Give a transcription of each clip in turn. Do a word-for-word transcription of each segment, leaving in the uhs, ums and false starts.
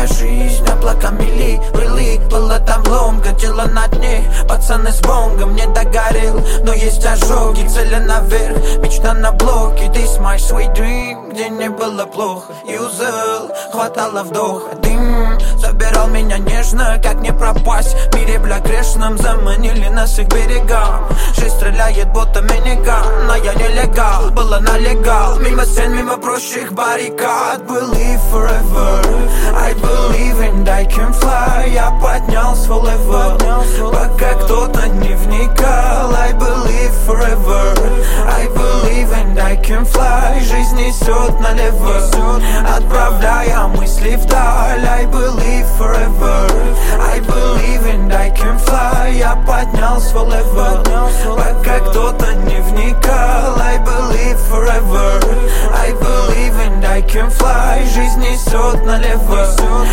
жизнь облаками ли, были. Было там ломка, тело на дне, пацаны с бонгом не догорел. Но есть ожоги, цели наверх, мечта на блоке. This my sweet dream, где не было плохо. Юзал, хватало вдоха. Дым забирал меня нежно, как не пропасть в мире, бля, грешном. Заманили нас их берегам. Жизнь стреляет, будто миниган, но я нелегал, было налегал. Мимо стен, мимо прочих баррикад. Believe forever, I believe and I can fly. Я поднял свой левел, пока кто-то не вникал. I believe forever, I believe and I can fly. Жизнь несет налево, отправляя мысли вдаль. I believe forever, I believe and I can fly. Я поднял свой левел, пока кто-то не вникал. I believe forever, I believe and I can fly. Жизнь несет налево,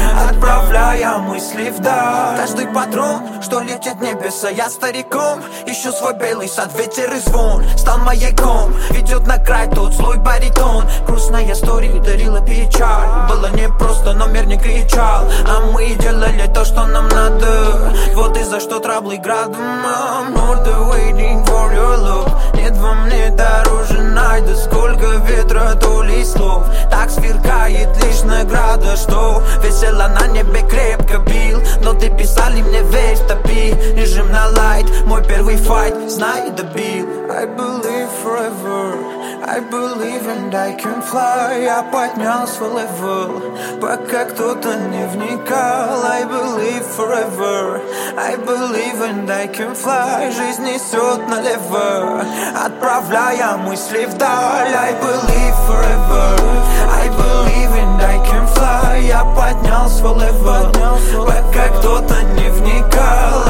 отправляя мысли вдаль. Каждый патрон, что летит в небеса. Я стариком, ищу свой белый сад. Ветер и звон стал маяком, ведет на край тот злой баритон. Грустная история дарила печаль. Было непросто, но мир не кричал, а мы делали то, что нам надо. Вот из-за что траблы градом. I'm not waiting for your love. Нет во мне дороже найда. Сколько ветра, то ли слов. Так сверкает лишь награда, что весело на небе крепко бил. Но ты писали мне весь топи. Режим на лайт, мой первый файт, знай, добил. I believe forever, I believe and I can fly. Я поднял свой левел, пока кто-то не вникал. I believe forever, I believe and I can fly. Жизнь несет налево, отправляя мысли вдаль. I believe forever, I believe and I can fly. Я поднял свой левел, пока кто-то не вникал.